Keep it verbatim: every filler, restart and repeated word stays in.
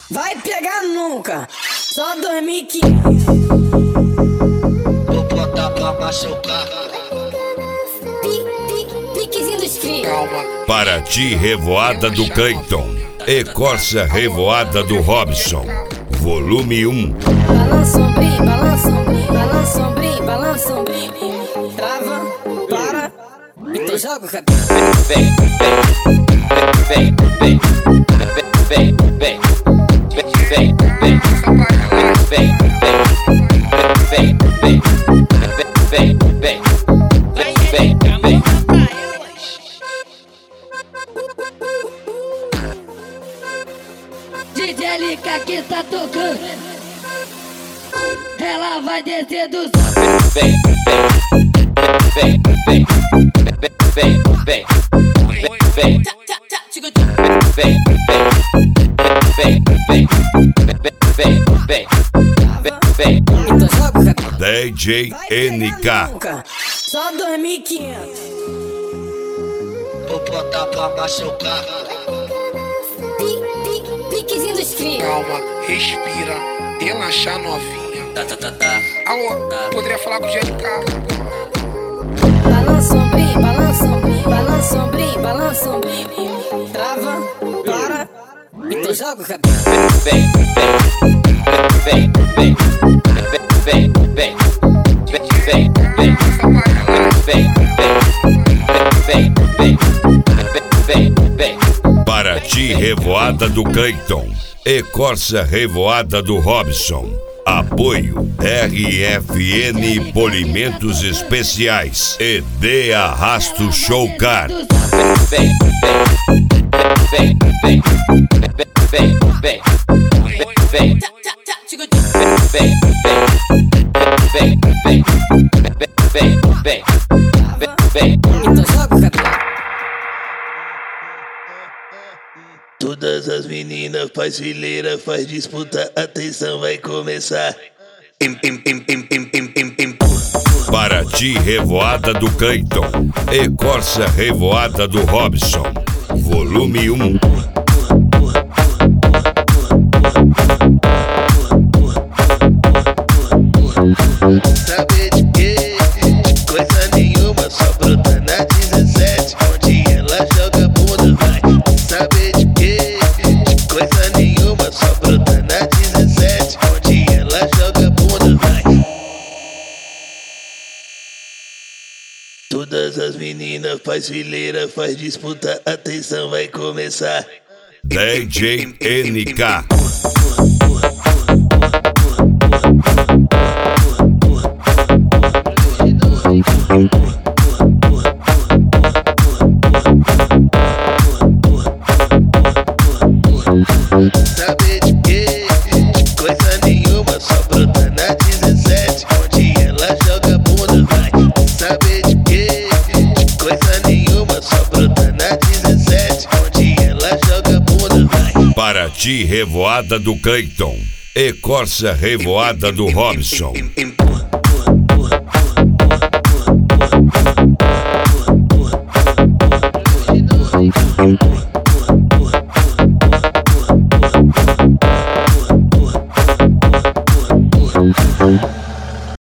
Vai pegar nunca, só dois mil e quinhentos. Vou botar pra machucar. Piquezinho dos cria. Calma. Paraty Revoada do Cleiton e Corsa Revoada do Robson, volume um. Balança ombrinho, balança ombrinho, balança ombrinho, balança ombrinho. Trava, para, então joga o cabelo. Vem, vem, vem, vem, vem, vem, vem, vem, vem, vem, vem, vem, vem, vem, vem, vem, vem. D J L K que tá tocando, ela vai descer do Vem, vem, vem, vem, vem, vem, vem, vem, vem, vem, vem, vem, vem, vem. então joga o cabelo. D J N K. Só dois mil e quinhentos. Vou botar pra machucar. Piquezinho dos cria. Calma, respira, relaxa novinha. Tá, tá, tá, tá. Alô, poderia falar com o G L K? Balança ombrinho, balança ombrinho, balança ombrinho, balança ombrinho. Trava, para, então joga o cabelo. Vem, vem, vem, vem, vem, vem, vem, vem, vem, vem, vem, vem, vem, vem. Paraty Revoada do Cleiton e Corsa Revoada do Robson. Apoio R F N Polimentos Especiais e D Arrasto Showcar. Vem, vem, vem, vem, vem, vem, vem, vem, vem, vem, vem, vem, vem, vem. Então joga o cabelo. Todas as meninas faz fileira, faz disputa, atenção vai começar. Im, im, im, im, im, im, im, im. Paraty Revoada do Cleiton e Corsa Revoada do Robson, volume um. Saber de quê? De coisa nenhuma, só brota na dezessete, onde ela joga bunda, vai. Saber de quê? De coisa nenhuma, só brota na dezessete, onde ela joga bunda, vai. Todas as meninas faz fileira, faz disputa, atenção vai começar. D J N K. Saber de quê? De coisa nenhuma, só brota na dezessete, onde ela joga bunda, vai. Saber de quê? De coisa nenhuma, só brota na dezessete, onde ela joga bunda, vai. Paraty Revoada do Cleiton e Corsa Revoada do Robson,